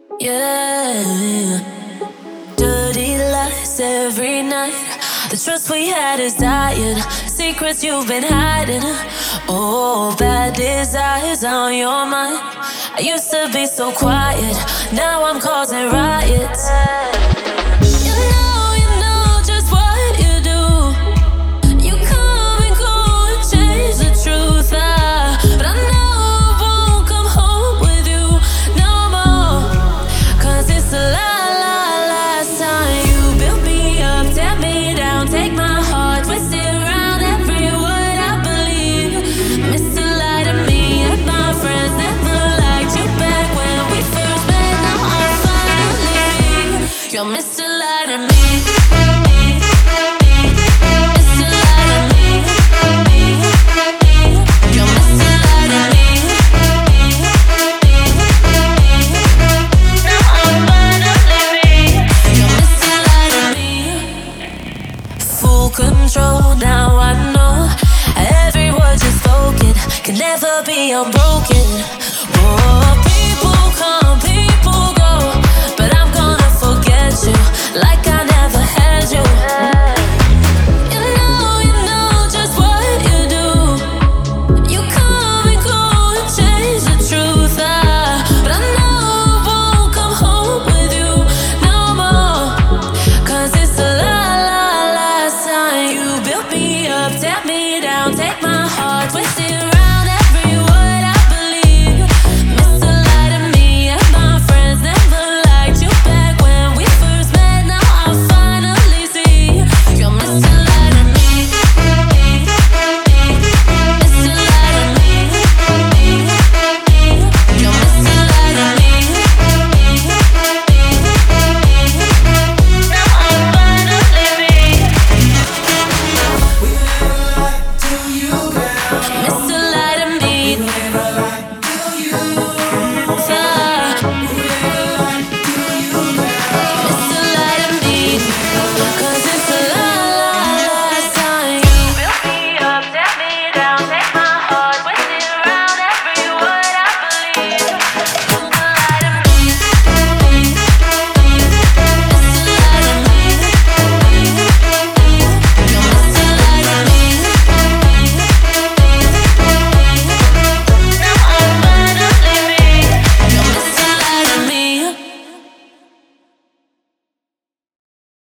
Yeah, dirty lies every night. The trust we had is dying. Secrets you've been hiding. Oh, bad desires on your mind. I used to be so quiet. Now I'm causing riots. You know just what you do. You come and go and change the truth. But I know I won't come home with you no more. 'Cause it's the last time you built me up, tear me down, take my heart, twist it around every word I believe. Mr. Lie to me and my friends never liked you back when we first met. Now I'm finally you're Mr. Lie to me. Mr. Lie to me. You're Mr. Lie to me. Now I'm finally you're Mr. Lie to me. Full control, now I know every word you've spoken can never be unbroken.